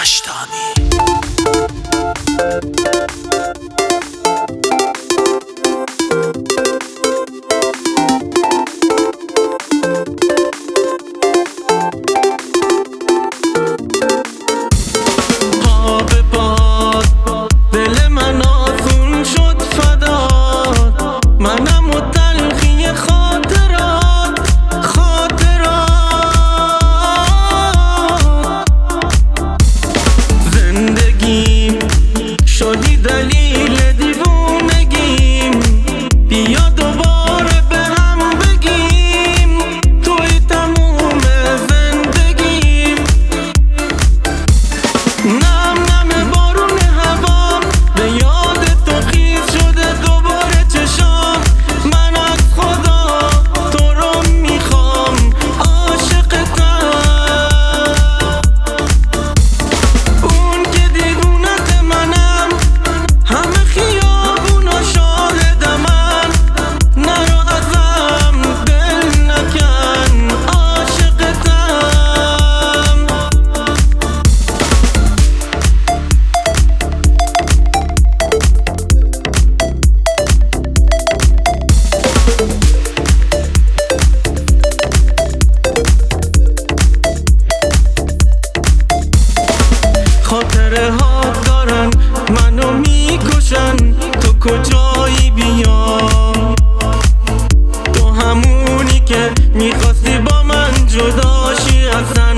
داشتانی. پا به پا دل من آسون شد فدات، منم و تلخی خاطرات زندگیم شدی دلیل دیوونگیم، بیا دوباره به هم بگیم توی تموم زندگیم. نم نم بارون هوام به یاد تو خیز شده دوباره چشام، من از خدا تو رو میخوام عاشقتم. اون که دیوونت منم، همه خیابونا شاهد من، نرو ازم دل نکن عاشقتم. خاطره ها دارن منو میکشن، تو کجایی بیام؟ تو همونی که میخواستی با من جداشی، اصلا